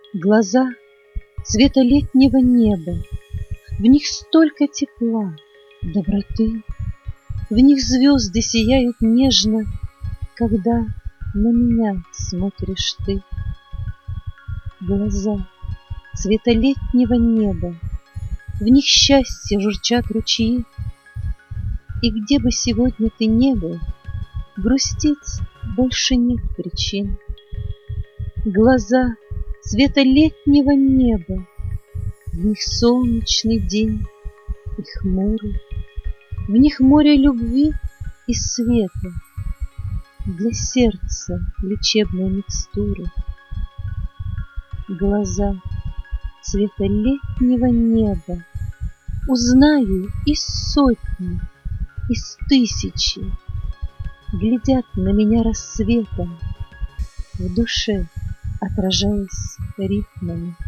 Глаза цвета летнего неба, в них столько тепла, доброты, в них звезды сияют нежно, когда на меня смотришь ты. Глаза цвета летнего неба, в них счастье журчат ручьи, и где бы сегодня ты не был, грустить больше нет причин. Глаза цвета летнего неба, в них солнечный день и хмурый, в них море любви и света, для сердца лечебной микстуры. Глаза цвета летнего неба узнаю из сотни, из тысячи, глядят на меня рассветом, в душе отражаясь ритмами.